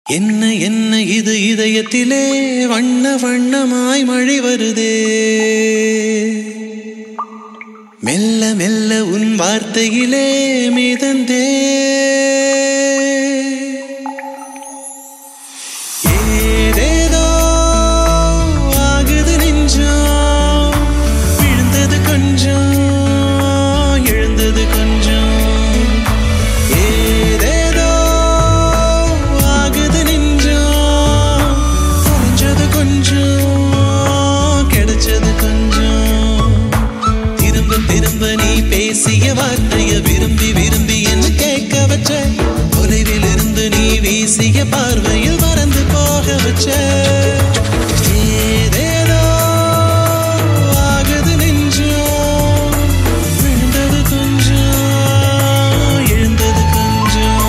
என்ன என்ன இது இதயத்திலே வண்ண வண்ணமாய் மழை வருதே, மெல்ல மெல்ல உன் வார்த்தையிலே மிதந்தே. ஏதேதோ ஆகுது நெஞ்சம், விழுந்தது கொஞ்சம் எழுந்தது கொஞ்சம். ஏதேதோ ஆகுது நெஞ்சம், தொலைஞ்சது கொஞ்சம் கிடைச்சது கொஞ்சம். திரும்ப திரும்ப நீ பேசிய வார்த்தைய விரும்பி விரும்பி என்ன கேட்க வச்ச, தொலைவில் இருந்து நீ வீசிய பார்வையில் மறந்து போக வச்ச. ஏதேதோ ஆகுது நெஞ்சம், விழுந்தது கொஞ்சம் எழுந்தது கொஞ்சம்.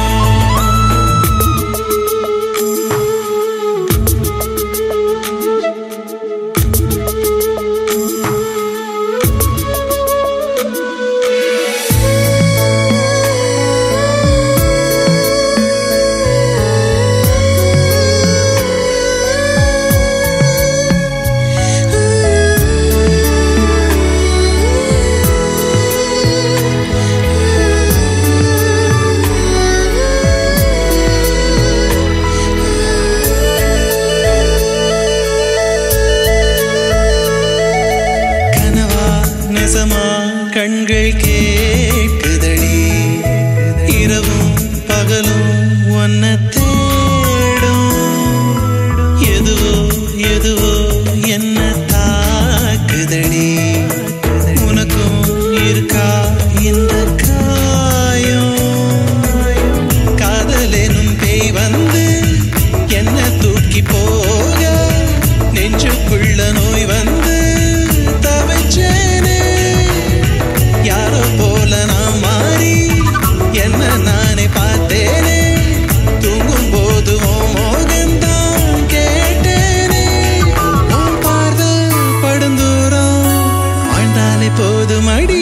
கண்கள் கேட்குதடி, இரவும் பகலும் ஒன்ன தேடும். எதுவோ எதுவோ என்ன தாக்குதடி, உனக்கும் இருக்கா இந்த காயம்? காதலெனும் பேய் வந்து என்ன தூக்கி போக, நெஞ்சுக்குள்ள நோய் வந்து தவிச்சேனே. யாரோ போல நான் மாறி என்ன நானே பார்த்தேனே, தூங்கும் போது மோகந்தான் கேட்டேனே. உன் பார்வை படுந்தூரம் ஆண்டாலே போதும் அடி.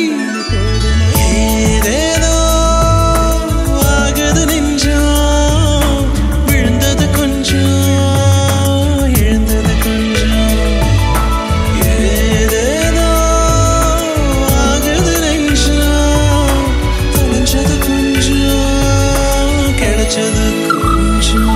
ஏதேதோ ஆகுது நெஞ்சம், விழுந்தது கொஞ்சம் எழுந்தது கொஞ்சம். ஏதேதோ ஆகுது நெஞ்சம், தொலைஞ்சது கொஞ்சம் கிடைச்சது கொஞ்சம்.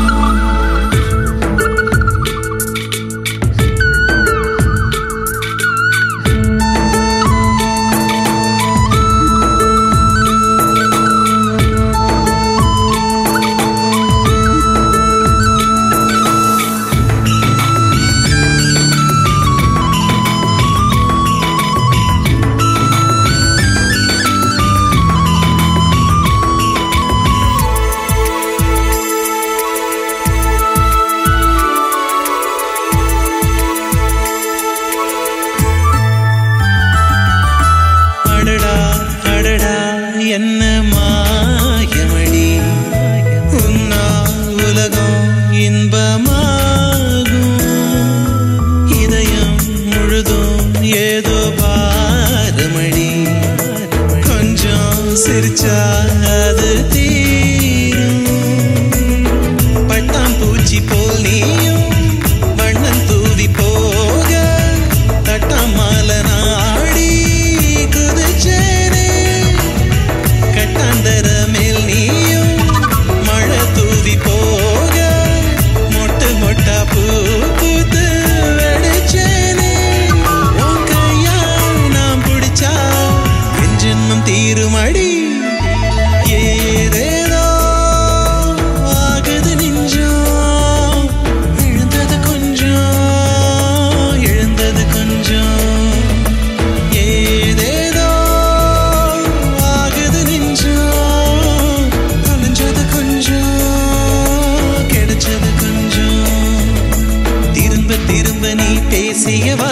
என்ன மாயமடி, உன்னால் உலகம் இன்பமாகும். இதயம் முழுதும் ஏதோ பாரமடி, கொஞ்சம் சிரிச்சா அது தீரும். பட்டாம் பூச்சி போல் நீயும் வண்ணம் தூவி போக, தட்டாம் மாலை நாடி குதிச்சேனே. கட்டாந்தர மேல் நீயும் மழை தூவி போக, மொட்டு மொட்டா பூ பூத்து வெடிச்சேனே. உன் கையால் நாம் பிடிச்சா என் ஜென்மம் தீருமடி. ஏதேதோ ஆகுது நெஞ்சம், விழுந்தது கொஞ்சம் எழுந்தது கொஞ்சம். ஏதேதோ ஆகுது நெஞ்சம், தொலைஞ்சது கொஞ்சம் கிடைச்சது கொஞ்சம். திரும்ப திரும்ப நீ பேசிய